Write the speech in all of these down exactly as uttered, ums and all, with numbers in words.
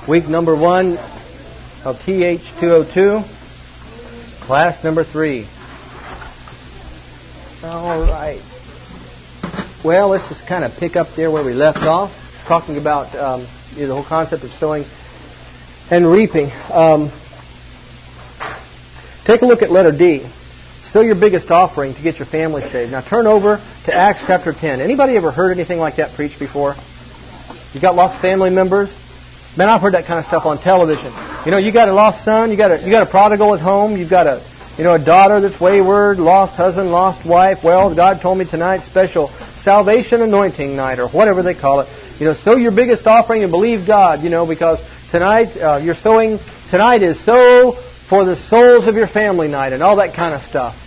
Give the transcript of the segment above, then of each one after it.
Week number one of T H two oh two, class number three. All right. Well, let's just kind of pick up there where we left off, talking about um, you know, the whole concept of sowing and reaping. Um, take a look at letter D. Sow your biggest offering to get your family saved. Now turn over to Acts chapter ten. Anybody ever heard anything like that preached before? You got lost family members? Man, I've heard that kind of stuff on television. You know, you got a lost son, you got a you got a prodigal at home, you've got a you know a daughter that's wayward, lost husband, lost wife. Well, God told me tonight special salvation anointing night or whatever they call it. You know, sow your biggest offering and believe God. You know, because tonight uh, you're sowing. Tonight is sow for the souls of your family night and all that kind of stuff.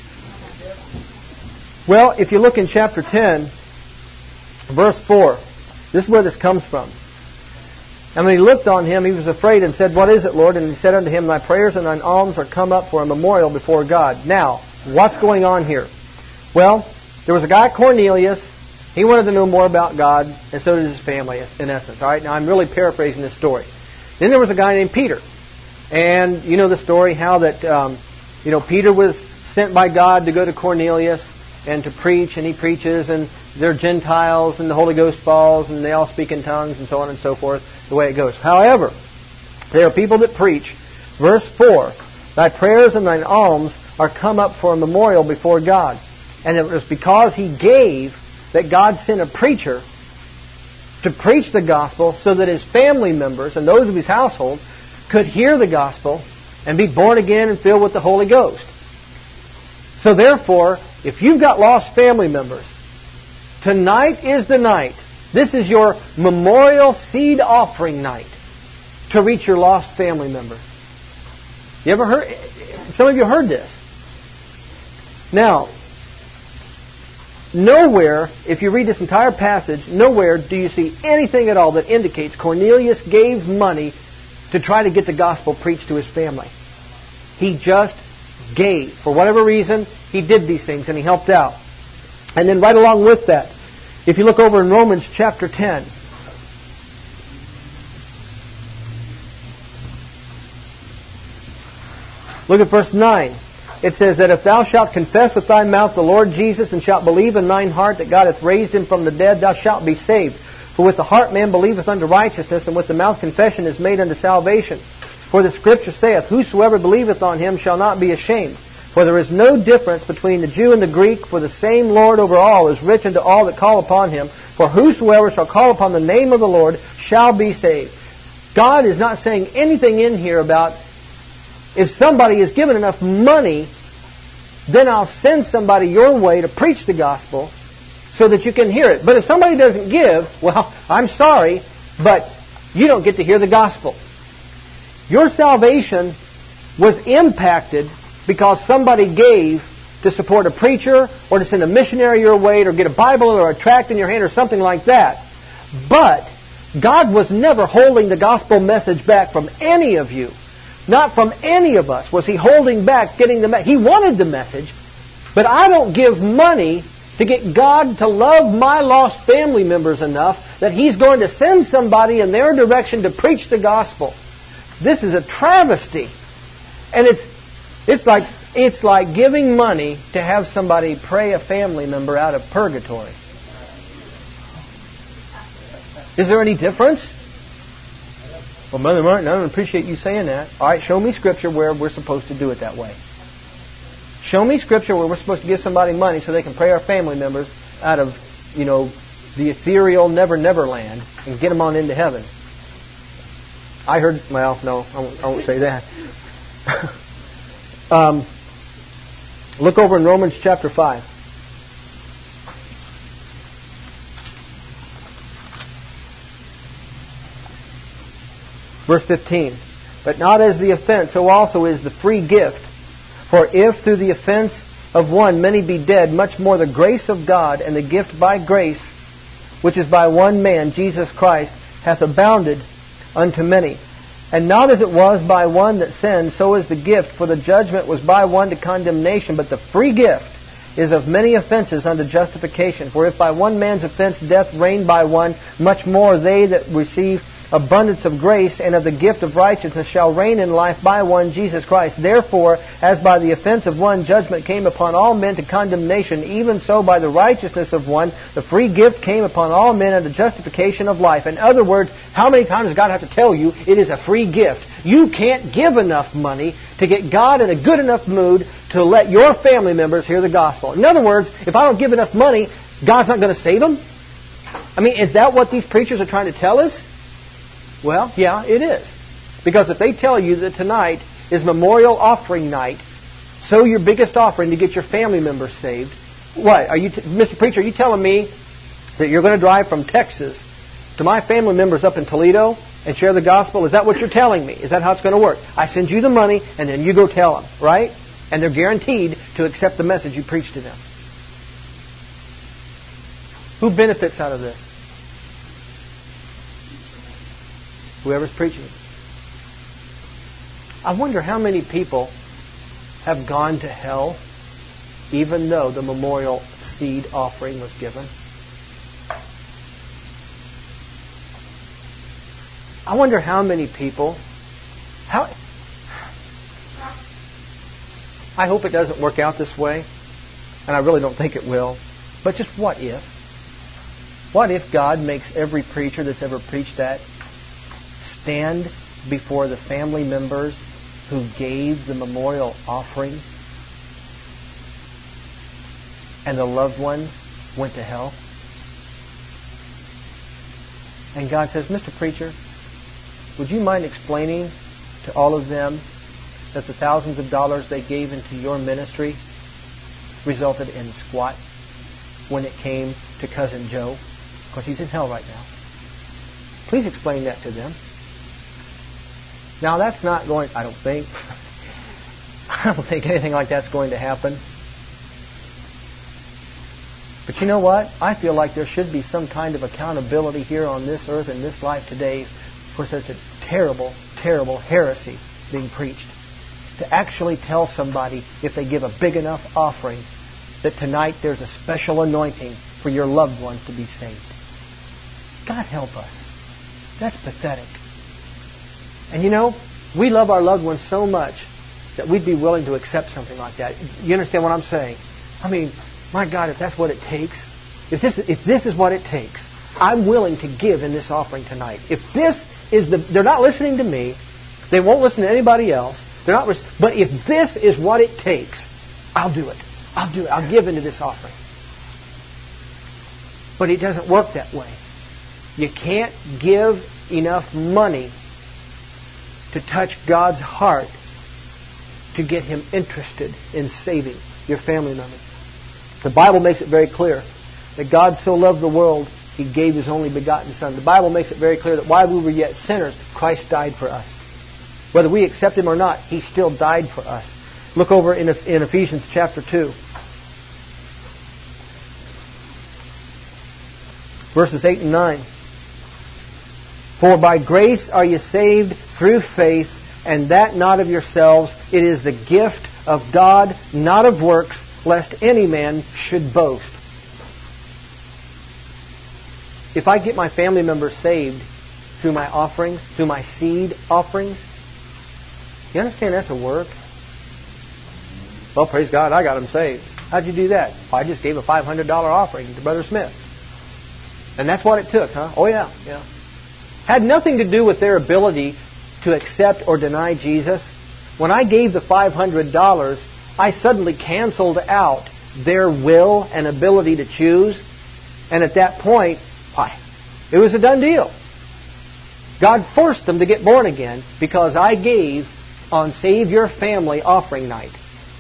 Well, if you look in chapter ten, verse four, this is where this comes from. And when he looked on him, he was afraid and said, "What is it, Lord?" And he said unto him, "Thy prayers and thine alms are come up for a memorial before God." Now, what's going on here? Well, there was a guy, Cornelius. He wanted to know more about God, and so did his family, in essence. All right, now I'm really paraphrasing this story. Then there was a guy named Peter. And you know the story, how that, um, you know, Peter was sent by God to go to Cornelius and to preach, and he preaches, and they're Gentiles, and the Holy Ghost falls, and they all speak in tongues, and so on and so forth, the way it goes. However, there are people that preach, verse four, "Thy prayers and thine alms are come up for a memorial before God." And it was because he gave that God sent a preacher to preach the gospel so that his family members and those of his household could hear the gospel and be born again and filled with the Holy Ghost. So therefore, if you've got lost family members, tonight is the night. This is your memorial seed offering night to reach your lost family members. You ever heard? Some of you heard this. Now, nowhere, if you read this entire passage, nowhere do you see anything at all that indicates Cornelius gave money to try to get the gospel preached to his family. He just gave. For whatever reason, he did these things and he helped out. And then right along with that, if you look over in Romans chapter ten, look at verse nine. It says that if thou shalt confess with thy mouth the Lord Jesus, and shalt believe in thine heart that God hath raised him from the dead, thou shalt be saved. For with the heart man believeth unto righteousness, and with the mouth confession is made unto salvation. For the Scripture saith, "Whosoever believeth on him shall not be ashamed." For there is no difference between the Jew and the Greek, for the same Lord over all is rich unto all that call upon him. For whosoever shall call upon the name of the Lord shall be saved. God is not saying anything in here about, if somebody is given enough money, then I'll send somebody your way to preach the gospel so that you can hear it. But if somebody doesn't give, well, I'm sorry, but you don't get to hear the gospel. Your salvation was impacted because somebody gave to support a preacher or to send a missionary your way or get a Bible or a tract in your hand or something like that. But God was never holding the gospel message back from any of you. Not from any of us was He holding back getting the message. He wanted the message, but I don't give money to get God to love my lost family members enough that He's going to send somebody in their direction to preach the gospel. This is a travesty. And it's it's like it's like giving money to have somebody pray a family member out of purgatory. Is there any difference? Well, Brother Martin, I don't appreciate you saying that. All right, show me Scripture where we're supposed to do it that way. Show me Scripture where we're supposed to give somebody money so they can pray our family members out of, you know, the ethereal never, never land and get them on into heaven. I heard, well, no, I won't, I won't say that. um, look over in Romans chapter five. Verse fifteen. But not as the offense, so also is the free gift. For if through the offense of one many be dead, much more the grace of God and the gift by grace, which is by one man, Jesus Christ, hath abounded unto many. And not as it was by one that sinned, so is the gift. For the judgment was by one to condemnation, but the free gift is of many offenses unto justification. For if by one man's offense death reigned by one, much more they that receive abundance of grace and of the gift of righteousness shall reign in life by one Jesus Christ. Therefore, as by the offense of one judgment came upon all men to condemnation, even so by the righteousness of one the free gift came upon all men unto justification of life. In other words, how many times does God have to tell you it is a free gift? You can't give enough money to get God in a good enough mood to let your family members hear the gospel. In other words, if I don't give enough money, God's not going to save them? I mean, is that what these preachers are trying to tell us? Well, yeah, it is. Because if they tell you that tonight is memorial offering night, sow your biggest offering to get your family members saved. What? Are you, t- Mister Preacher, are you telling me that you're going to drive from Texas to my family members up in Toledo and share the gospel? Is that what you're telling me? Is that how it's going to work? I send you the money and then you go tell them, right? And they're guaranteed to accept the message you preach to them. Who benefits out of this? Whoever's preaching it. I wonder how many people have gone to hell even though the memorial seed offering was given. I wonder how many people... How? I hope it doesn't work out this way, and I really don't think it will. But just what if? What if God makes every preacher that's ever preached that stand before the family members who gave the memorial offering and the loved one went to hell? And God says, Mister Preacher, would you mind explaining to all of them that the thousands of dollars they gave into your ministry resulted in squat when it came to Cousin Joe? Because he's in hell right now. Please explain that to them. Now that's not going, I don't think, I don't think anything like that's going to happen. But you know what? I feel like there should be some kind of accountability here on this earth in this life today for such a terrible, terrible heresy being preached. To actually tell somebody, if they give a big enough offering, that tonight there's a special anointing for your loved ones to be saved. God help us. That's pathetic. And you know, we love our loved ones so much that we'd be willing to accept something like that. You understand what I'm saying? I mean, my God, if that's what it takes, if this, if this is what it takes, I'm willing to give in this offering tonight. If this is the... They're not listening to me. They won't listen to anybody else. They're not. But if this is what it takes, I'll do it. I'll do it. I'll give into this offering. But it doesn't work that way. You can't give enough money to touch God's heart to get Him interested in saving your family members. The Bible makes it very clear that God so loved the world, He gave His only begotten Son. The Bible makes it very clear that while we were yet sinners, Christ died for us. Whether we accept Him or not, He still died for us. Look over in, in Ephesians chapter two. Verses eight and nine. For by grace are you saved through faith, and that not of yourselves. It is the gift of God, not of works, lest any man should boast. If I get my family members saved through my offerings, through my seed offerings, you understand that's a work? Well, praise God, I got them saved. How'd you do that? Well, I just gave a five hundred dollars offering to Brother Smith. And that's what it took, huh? Oh, yeah, yeah. Had nothing to do with their ability to accept or deny Jesus. When I gave the five hundred dollars, I suddenly canceled out their will and ability to choose. And at that point, why, it was a done deal. God forced them to get born again because I gave on Save Your Family offering night.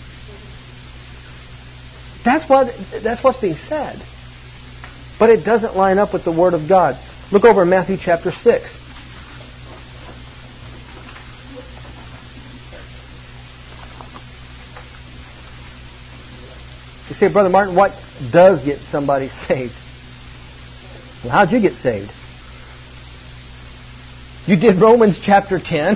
That's what that's what's being said. But it doesn't line up with the Word of God. Look over in Matthew chapter six. You say, Brother Martin, what does get somebody saved? Well, how'd you get saved? You did Romans chapter ten.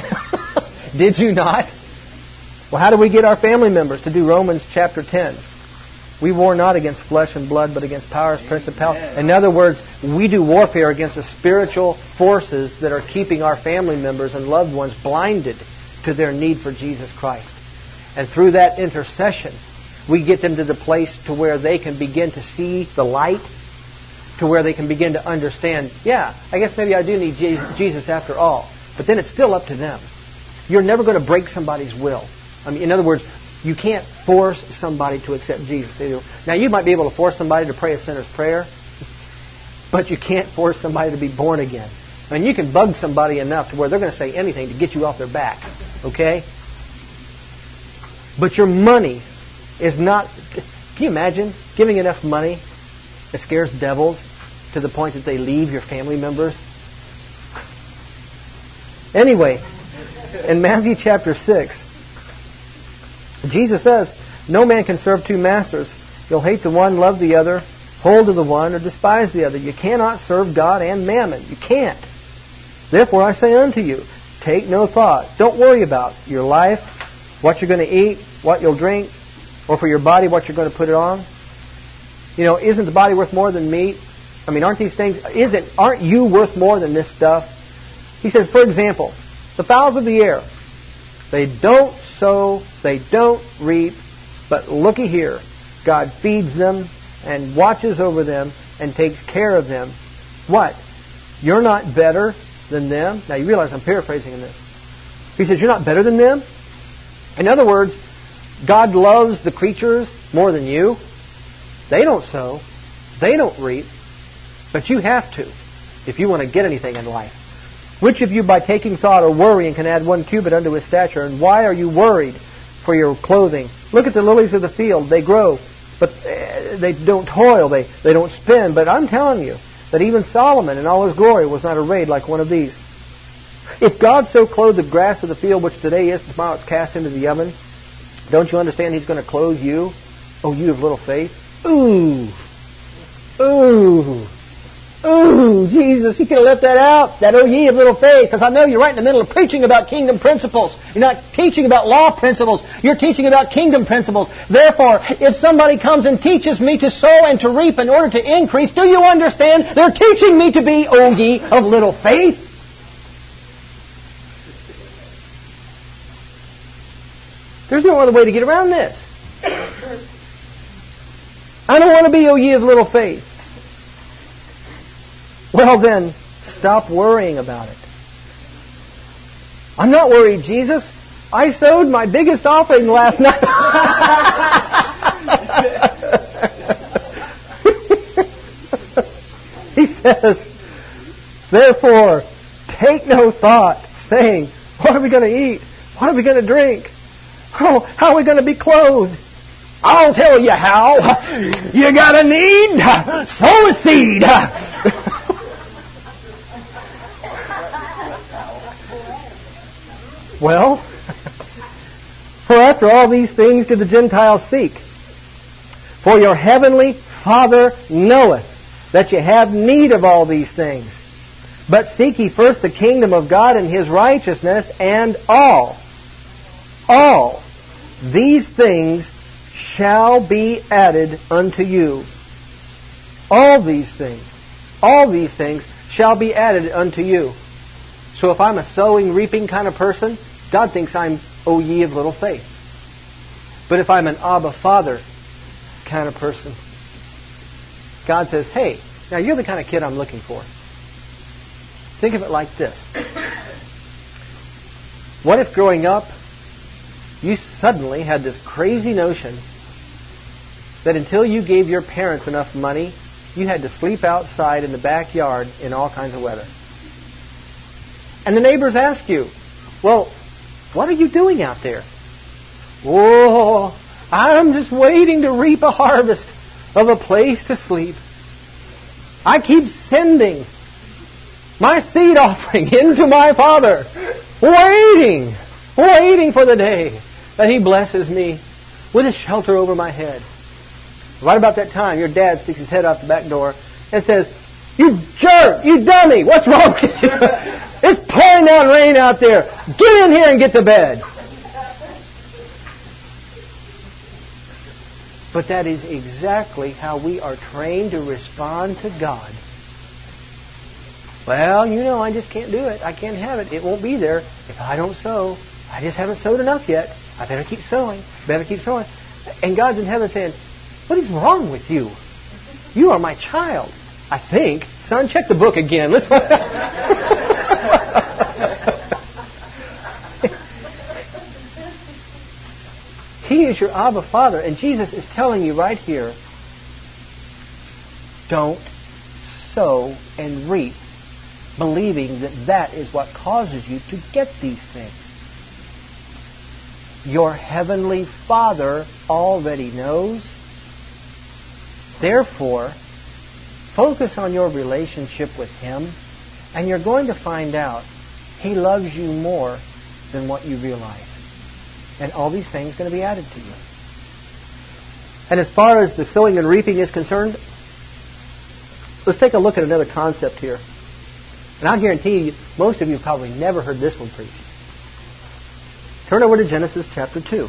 Did you not? Well, how do we get our family members to do Romans chapter ten? We war not against flesh and blood, but against powers, principalities. In other words, we do warfare against the spiritual forces that are keeping our family members and loved ones blinded to their need for Jesus Christ. And through that intercession, we get them to the place to where they can begin to see the light, to where they can begin to understand, yeah, I guess maybe I do need Jesus after all. But then it's still up to them. You're never going to break somebody's will. I mean, in other words, you can't force somebody to accept Jesus. Now, you might be able to force somebody to pray a sinner's prayer, but you can't force somebody to be born again. I mean, you can bug somebody enough to where they're going to say anything to get you off their back. Okay? But your money is not... Can you imagine giving enough money that scares devils to the point that they leave your family members? Anyway, in Matthew chapter six, Jesus says, no man can serve two masters. You'll hate the one, love the other, hold to the one, or despise the other. You cannot serve God and mammon. You can't. Therefore I say unto you, take no thought. Don't worry about your life, what you're going to eat, what you'll drink, or for your body, what you're going to put it on. You know, isn't the body worth more than meat? I mean, aren't these things, isn't, aren't you worth more than this stuff? He says, for example, the fowls of the air, they don't sow, they don't reap, but looky here, God feeds them and watches over them and takes care of them. What? You're not better than them? Now you realize I'm paraphrasing in this. He says, you're not better than them? In other words, God loves the creatures more than you. They don't sow, they don't reap, but you have to if you want to get anything in life. Which of you by taking thought or worrying can add one cubit unto his stature? And why are you worried for your clothing? Look at the lilies of the field. They grow, but they don't toil. They, they don't spin. But I'm telling you that even Solomon in all his glory was not arrayed like one of these. If God so clothed the grass of the field, which today is, tomorrow it's cast into the oven, don't you understand He's going to clothe you? Oh, you of little faith. Ooh. Ooh. Ooh, Jesus, you could have left that out, that oh ye of little faith, because I know you're right in the middle of preaching about kingdom principles. You're not teaching about law principles. You're teaching about kingdom principles. Therefore, if somebody comes and teaches me to sow and to reap in order to increase, do you understand? They're teaching me to be oh ye of little faith. There's no other way to get around this. I don't want to be oh ye of little faith. Well then, stop worrying about it. I'm not worried, Jesus. I sowed my biggest offering last night. He says, therefore, take no thought, saying, what are we going to eat? What are we going to drink? Oh, how are we going to be clothed? I'll tell you how. You got a need? Sow a seed. Well, for after all these things did the Gentiles seek. For your heavenly Father knoweth that you have need of all these things. But seek ye first the kingdom of God and His righteousness, and all, all these things shall be added unto you. All these things, all these things shall be added unto you. So if I'm a sowing, reaping kind of person, God thinks I'm oh ye of little faith. But if I'm an Abba Father kind of person, God says, hey, now you're the kind of kid I'm looking for. Think of it like this. What if growing up, you suddenly had this crazy notion that until you gave your parents enough money, you had to sleep outside in the backyard in all kinds of weather. And the neighbors ask you, well, what are you doing out there? Oh, I'm just waiting to reap a harvest of a place to sleep. I keep sending my seed offering into my Father, waiting, waiting for the day that He blesses me with a shelter over my head. Right about that time, your dad sticks his head out the back door and says, you jerk, you dummy, what's wrong with you? It's pouring down rain out there. Get in here and get to bed. But that is exactly how we are trained to respond to God. Well, you know, I just can't do it. I can't have it. It won't be there if I don't sow. I just haven't sowed enough yet. I better keep sowing. Better keep sowing. And God's in heaven saying, what is wrong with you? You are my child. I think. Son, check the book again. Let's. He is your Abba Father. And Jesus is telling you right here, don't sow and reap, believing that that is what causes you to get these things. Your Heavenly Father already knows. Therefore, focus on your relationship with Him, and you're going to find out He loves you more than what you realize. And all these things are going to be added to you. And as far as the sowing and reaping is concerned, let's take a look at another concept here. And I guarantee you, most of you have probably never heard this one preached. Turn over to Genesis chapter two.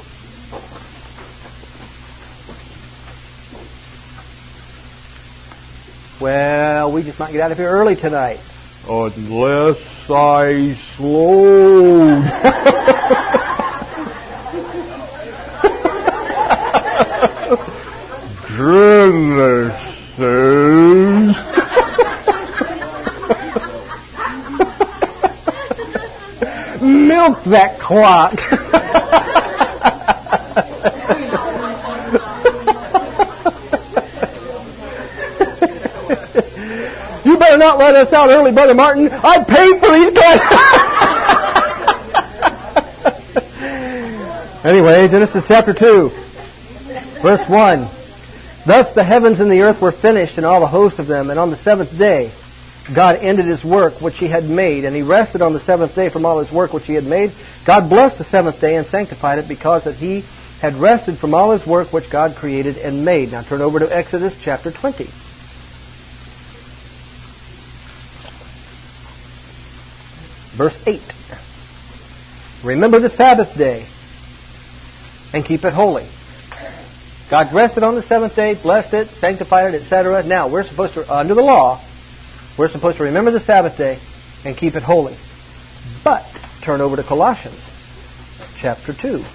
Well, we just might get out of here early tonight. Unless I slowed. Genesis. Milk that clock. You better not let us out early, Brother Martin. I paid for these guys. Anyway, Genesis chapter two, verse one. Thus the heavens and the earth were finished, and all the host of them. And on the seventh day God ended His work which He had made, and He rested on the seventh day from all His work which He had made. God blessed the seventh day and sanctified it, because that He had rested from all His work which God created and made. Now turn over to Exodus chapter twenty. Verse eight. Remember the Sabbath day and keep it holy. God rested on the seventh day, blessed it, sanctified it, et cetera. Now, we're supposed to, under the law, we're supposed to remember the Sabbath day and keep it holy. But, turn over to Colossians chapter two.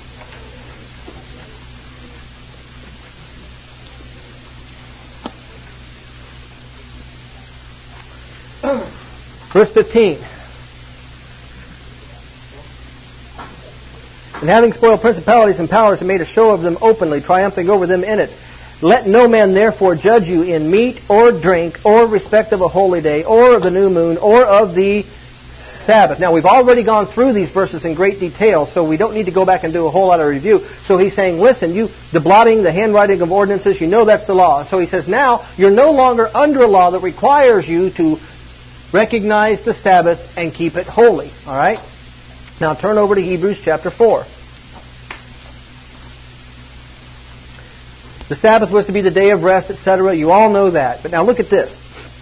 Verse fifteen. And having spoiled principalities and powers, and made a show of them openly, triumphing over them in it. Let no man therefore judge you in meat or drink, or respect of a holy day, or of the new moon, or of the Sabbath. Now, we've already gone through these verses in great detail, so we don't need to go back and do a whole lot of review. So he's saying, listen, you, the blotting, the handwriting of ordinances, you know that's the law. So he says, now, you're no longer under a law that requires you to recognize the Sabbath and keep it holy. All right? Now turn over to Hebrews chapter four. The Sabbath was to be the day of rest, et cetera. You all know that. But now look at this.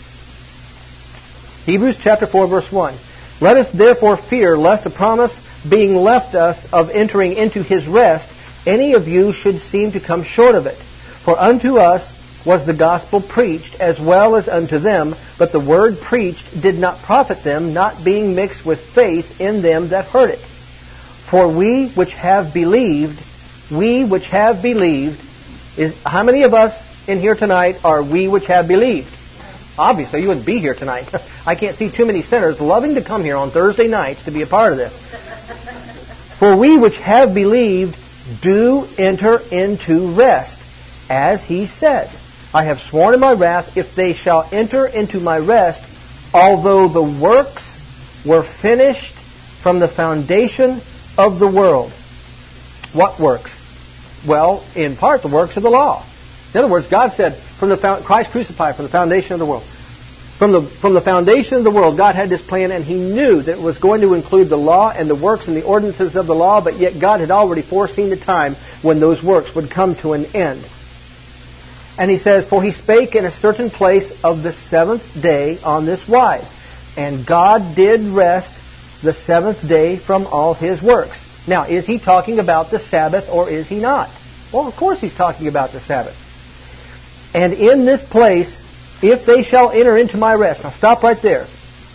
Hebrews chapter four, verse one. Let us therefore fear, lest a promise being left us of entering into His rest, any of you should seem to come short of it. For unto us was the gospel preached, as well as unto them, but the word preached did not profit them, not being mixed with faith in them that heard it. For we which have believed, we which have believed, is how many of us in here tonight are we which have believed? Obviously, you wouldn't be here tonight. I can't see too many sinners loving to come here on Thursday nights to be a part of this. For we which have believed do enter into rest, as He said, I have sworn in my wrath, if they shall enter into my rest, although the works were finished from the foundation of the world. What works? Well, in part, the works of the law. In other words, God said, from the Christ crucified, from the foundation of the world. From the, from the foundation of the world, God had this plan, and He knew that it was going to include the law and the works and the ordinances of the law, but yet God had already foreseen the time when those works would come to an end. And He says, for He spake in a certain place of the seventh day on this wise. And God did rest the seventh day from all His works. Now, is He talking about the Sabbath or is He not? Well, of course he's talking about the Sabbath. And in this place, if they shall enter into my rest. Now stop right there.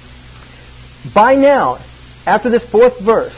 By now, after this fourth verse,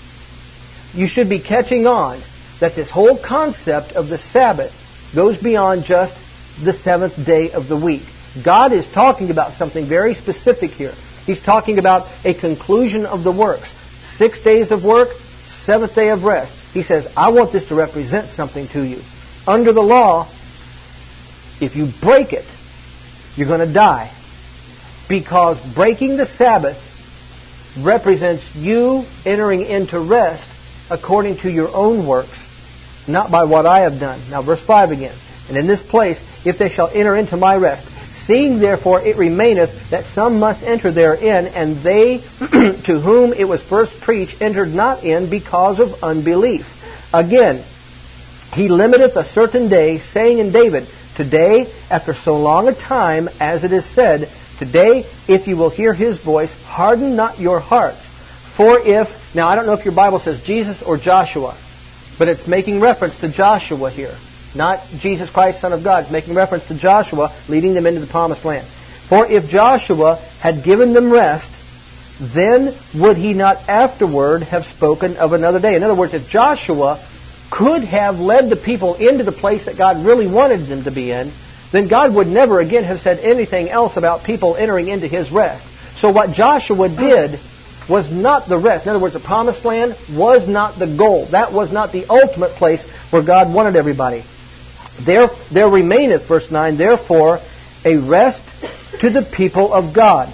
you should be catching on that this whole concept of the Sabbath goes beyond just the seventh day of the week. God is talking about something very specific here. He's talking about a conclusion of the works. Six days of work, seventh day of rest. He says, I want this to represent something to you. Under the law, if you break it, you're going to die. Because breaking the Sabbath represents you entering into rest according to your own works, not by what I have done. Now verse five again. And in this place, if they shall enter into my rest, seeing therefore it remaineth that some must enter therein, and they to whom it was first preached entered not in because of unbelief. Again, he limiteth a certain day, saying in David, Today, after so long a time, as it is said, Today, if you will hear his voice, harden not your hearts. For if, now I don't know if your Bible says Jesus or Joshua, but it's making reference to Joshua here. Not Jesus Christ, Son of God. It's making reference to Joshua leading them into the promised land. For if Joshua had given them rest, then would he not afterward have spoken of another day? In other words, if Joshua could have led the people into the place that God really wanted them to be in, then God would never again have said anything else about people entering into his rest. So what Joshua did was not the rest. In other words, the promised land was not the goal. That was not the ultimate place where God wanted everybody. There, there remaineth, verse nine, therefore, a rest to the people of God.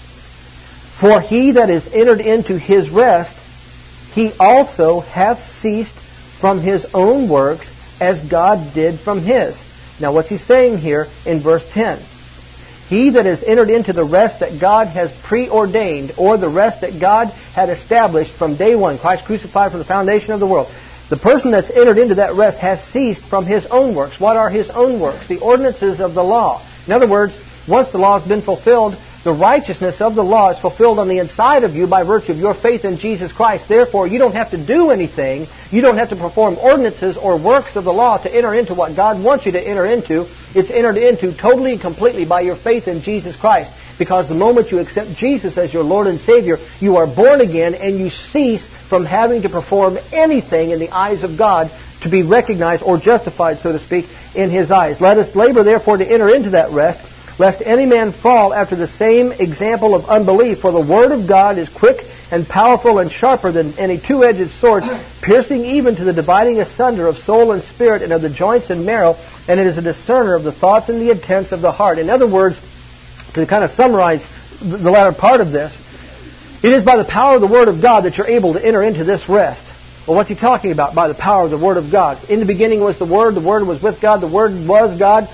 For he that is entered into his rest, he also hath ceased from his own works, as God did from his. Now what's he saying here in verse ten? He that is entered into the rest that God has preordained, or the rest that God had established from day one, Christ crucified from the foundation of the world. The person that's entered into that rest has ceased from his own works. What are his own works? The ordinances of the law. In other words, once the law has been fulfilled, the righteousness of the law is fulfilled on the inside of you by virtue of your faith in Jesus Christ. Therefore, you don't have to do anything. You don't have to perform ordinances or works of the law to enter into what God wants you to enter into. It's entered into totally and completely by your faith in Jesus Christ. Because the moment you accept Jesus as your Lord and Savior, you are born again and you cease from having to perform anything in the eyes of God to be recognized or justified, so to speak, in His eyes. Let us labor, therefore, to enter into that rest, lest any man fall after the same example of unbelief. For the Word of God is quick and powerful and sharper than any two-edged sword, piercing even to the dividing asunder of soul and spirit and of the joints and marrow, and it is a discerner of the thoughts and the intents of the heart. In other words, to kind of summarize the latter part of this, it is by the power of the Word of God that you're able to enter into this rest. Well, what's he talking about? By the power of the Word of God. In the beginning was the Word, the Word was with God, the Word was God.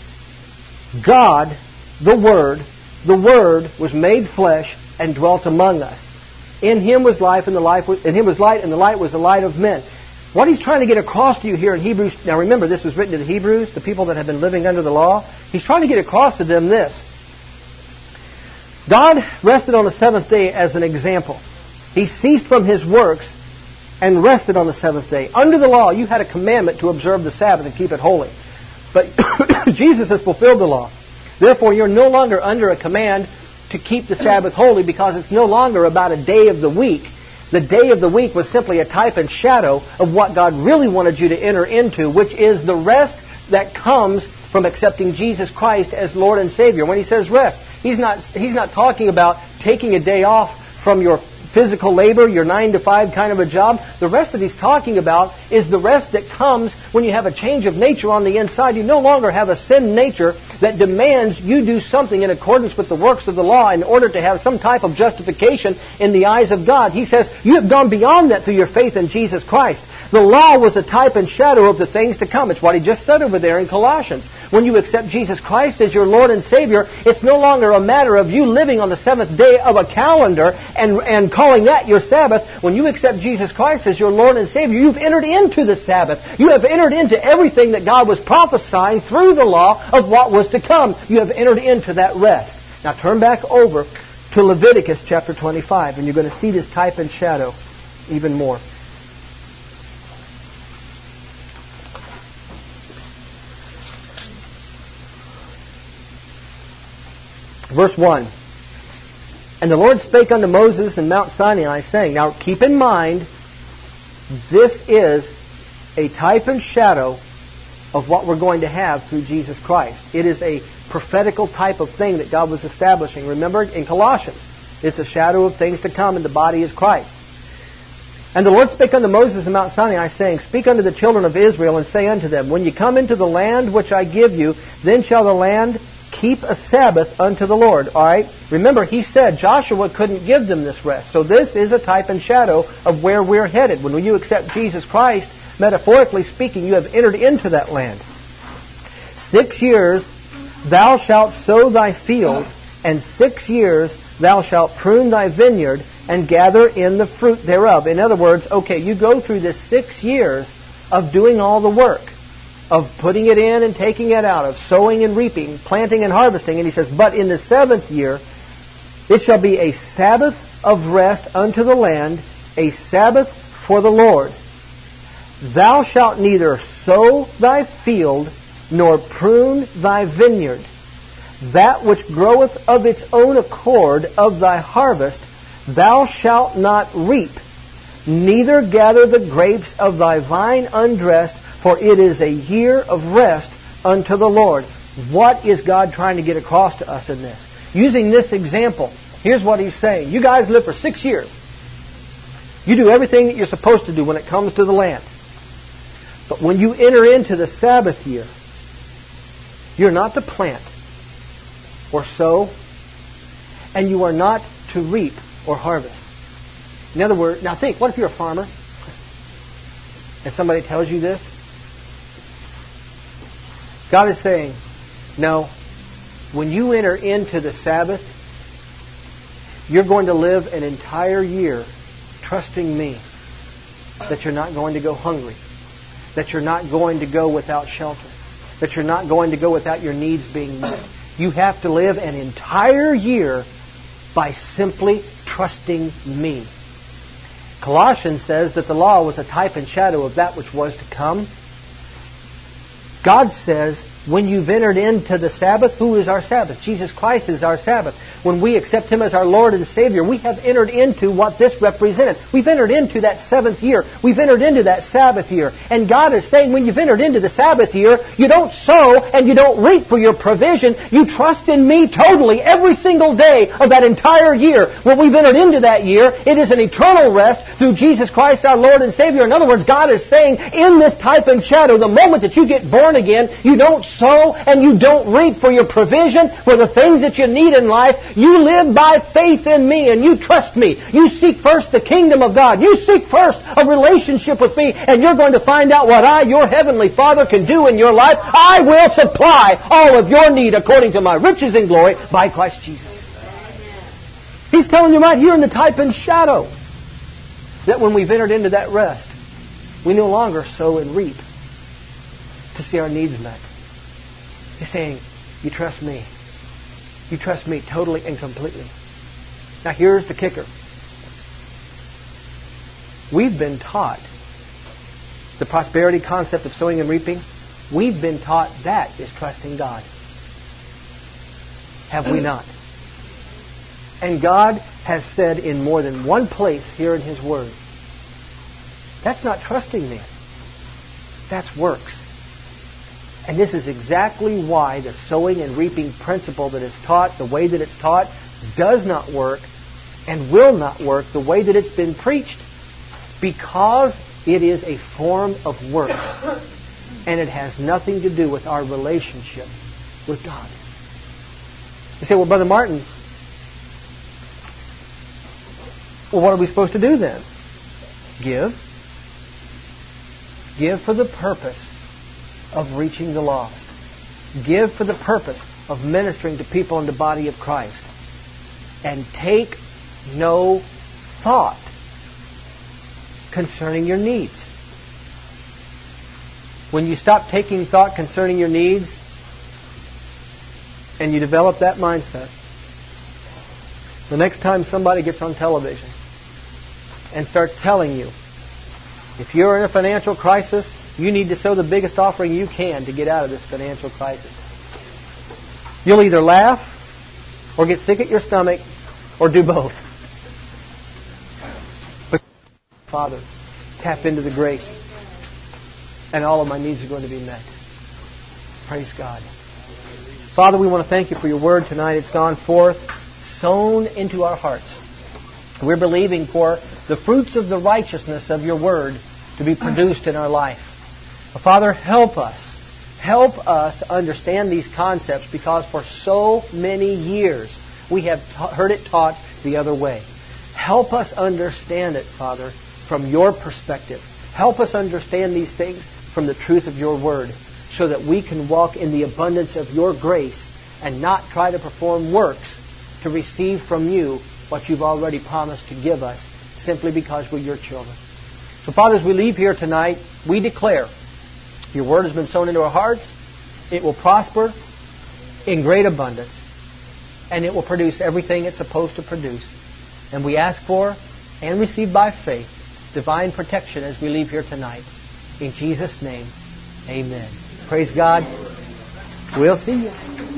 God, the Word, the Word was made flesh and dwelt among us. In Him was life, and the life was, in Him was light, and the light was the light of men. What he's trying to get across to you here in Hebrews, now remember this was written to the Hebrews, the people that have been living under the law. He's trying to get across to them this. God rested on the seventh day as an example. He ceased from His works and rested on the seventh day. Under the law, you had a commandment to observe the Sabbath and keep it holy. But Jesus has fulfilled the law. Therefore, you're no longer under a command to keep the Sabbath holy, because it's no longer about a day of the week. The day of the week was simply a type and shadow of what God really wanted you to enter into, which is the rest that comes from accepting Jesus Christ as Lord and Savior. When He says rest, He's not, He's not talking about taking a day off from your physical labor, your nine to five kind of a job. The rest that He's talking about is the rest that comes when you have a change of nature on the inside. You no longer have a sin nature that demands you do something in accordance with the works of the law in order to have some type of justification in the eyes of God. He says you have gone beyond that through your faith in Jesus Christ. The law was a type and shadow of the things to come. It's what he just said over there in Colossians. When you accept Jesus Christ as your Lord and Savior, it's no longer a matter of you living on the seventh day of a calendar and, and calling that your Sabbath. When you accept Jesus Christ as your Lord and Savior, you've entered into the Sabbath. You have entered into everything that God was prophesying through the law of what was to come. You have entered into that rest. Now turn back over to Leviticus chapter twenty-five, and you're going to see this type and shadow even more. Verse one. And the Lord spake unto Moses in Mount Sinai, saying, now keep in mind, this is a type and shadow of what we're going to have through Jesus Christ. It is a prophetical type of thing that God was establishing. Remember, in Colossians, it's a shadow of things to come, and the body is Christ. And the Lord spake unto Moses in Mount Sinai, saying, speak unto the children of Israel, and say unto them, when ye come into the land which I give you, then shall the land keep a Sabbath unto the Lord. All right? Remember, he said Joshua couldn't give them this rest. So this is a type and shadow of where we're headed. When you accept Jesus Christ, metaphorically speaking, you have entered into that land. Six years thou shalt sow thy field, and six years thou shalt prune thy vineyard, and gather in the fruit thereof. In other words, okay, you go through this six years of doing all the work, of putting it in and taking it out, of sowing and reaping, planting and harvesting. And he says, but in the seventh year it shall be a Sabbath of rest unto the land, a Sabbath for the Lord. Thou shalt neither sow thy field, nor prune thy vineyard. That which groweth of its own accord of thy harvest, thou shalt not reap, neither gather the grapes of thy vine undressed, for it is a year of rest unto the Lord. What is God trying to get across to us in this? Using this example, here's what He's saying. You guys live for six years. You do everything that you're supposed to do when it comes to the land. But when you enter into the Sabbath year, you're not to plant or sow, and you are not to reap or harvest. In other words, now think, what if you're a farmer and somebody tells you this? God is saying, no, when you enter into the Sabbath, you're going to live an entire year trusting me that you're not going to go hungry, that you're not going to go without shelter, that you're not going to go without your needs being met. You have to live an entire year by simply trusting me. Colossians says that the law was a type and shadow of that which was to come. God says, when you've entered into the Sabbath, who is our Sabbath? Jesus Christ is our Sabbath. When we accept Him as our Lord and Savior, we have entered into what this represented. We've entered into that seventh year. We've entered into that Sabbath year. And God is saying, when you've entered into the Sabbath year, you don't sow and you don't reap for your provision. You trust in me totally every single day of that entire year. When we've entered into that year, it is an eternal rest through Jesus Christ our Lord and Savior. In other words, God is saying, in this type and shadow, the moment that you get born again, you don't sow and you don't reap for your provision, for the things that you need in life. You live by faith in me and you trust me. You seek first the kingdom of God. You seek first a relationship with me, and you're going to find out what I, your heavenly Father, can do in your life. I will supply all of your need according to my riches and glory by Christ Jesus. He's telling you right here in the type and shadow that when we've entered into that rest, we no longer sow and reap to see our needs met. He's saying, you trust me. You trust me totally and completely. Now here's the kicker. We've been taught the prosperity concept of sowing and reaping. We've been taught that is trusting God. Have we not? And God has said in more than one place here in His Word, that's not trusting me. That's works. And this is exactly why the sowing and reaping principle that is taught, the way that it's taught, does not work and will not work the way that it's been preached. Because it is a form of works. And it has nothing to do with our relationship with God. You say, well, Brother Martin, well, what are we supposed to do then? Give. Give for the purpose of reaching the lost. Give for the purpose of ministering to people in the body of Christ. And take no thought concerning your needs. When you stop taking thought concerning your needs and you develop that mindset, the next time somebody gets on television and starts telling you, if you're in a financial crisis, you need to sow the biggest offering you can to get out of this financial crisis. You'll either laugh or get sick at your stomach, or do both. But Father, tap into the grace, and all of my needs are going to be met. Praise God. Father, we want to thank you for your word tonight. It's gone forth, sown into our hearts. We're believing for the fruits of the righteousness of your word to be produced in our life. Father, help us. Help us to understand these concepts, because for so many years we have ta- heard it taught the other way. Help us understand it, Father, from your perspective. Help us understand these things from the truth of your word, so that we can walk in the abundance of your grace and not try to perform works to receive from you what you've already promised to give us, simply because we're your children. So, Father, as we leave here tonight, we declare your word has been sown into our hearts. It will prosper in great abundance, and it will produce everything it's supposed to produce. And we ask for and receive by faith divine protection as we leave here tonight. In Jesus' name, amen. Praise God. We'll see you.